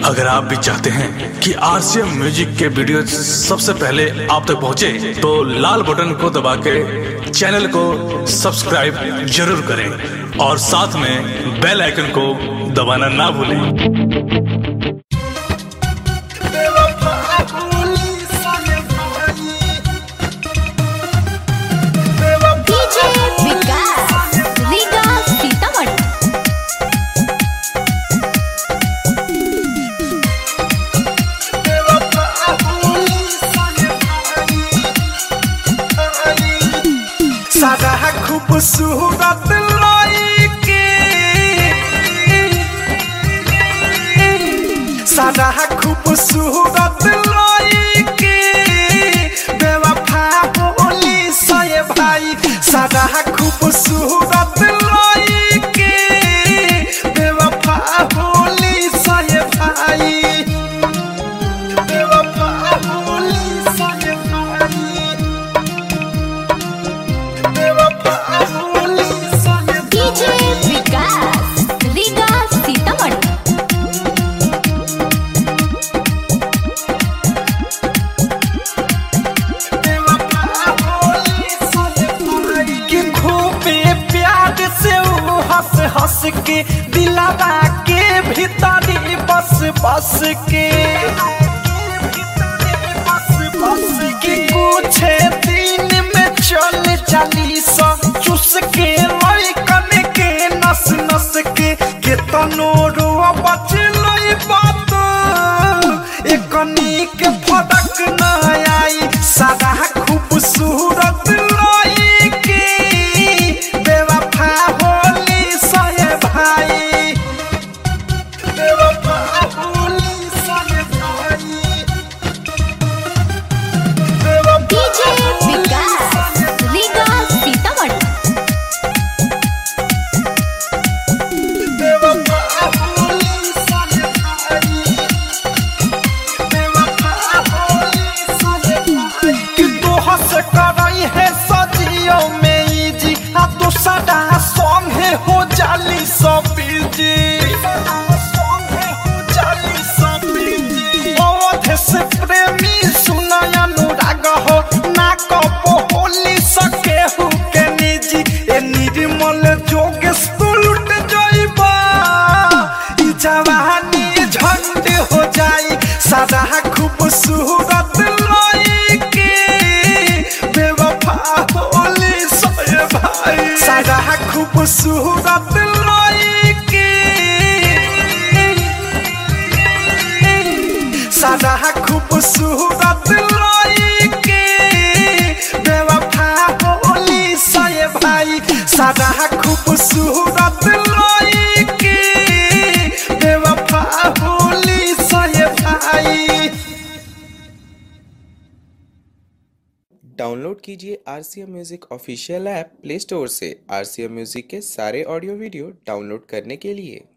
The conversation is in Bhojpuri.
अगर आप भी चाहते हैं कि आरसीएम म्यूजिक के वीडियो सबसे पहले आप तक पहुंचे, तो लाल बटन को दबा के चैनल को सब्सक्राइब जरूर करें और साथ में बेल आइकन को दबाना ना भूलें। सारा खूबसूरत लड़की, सारा खूबसूरत लड़की बेवफा बोली से भाई, सारा खूबसूरत लड़की बेवफा बोली से भाई, बेवफा बोली से भाई। हंस के दिलावा के भीतरी बस बस के कुछ दिन में चल चली सा चुस के लड़कन के नस नस के तनो रो बचल बात एकनी के फटक न आई। सादा खूबसूरत लड़की बेवफा होली से भाई, बेवफा होली से भाई, डीजे विकास रीगा सीतामढ़ी। बेवफा होली से भाई, बेवफा होली से भाई। कि तू हंस करई है सजियो में जी, आ तू सदा संगे हो जाली सब जी, से प्रेमी सुनय अनुराग हो ना कपो होली सके हु के निजी। ए निर्मल जोगेश तू लुट जाइबा, ई जवानी झंड हो जाई। सादा खूबसूरत लड़की बेवफा होली से भाई, सादा खूबसूरत लड़की, सादा खूबसूरत लड़की बेवफा होली से भाई, सादा खूबसूरत लड़की बेवफा होली से भाई। डाउनलोड कीजिए R C M music official app play store से। आरसीएम म्यूजिक के सारे ऑडियो वीडियो डाउनलोड करने के लिए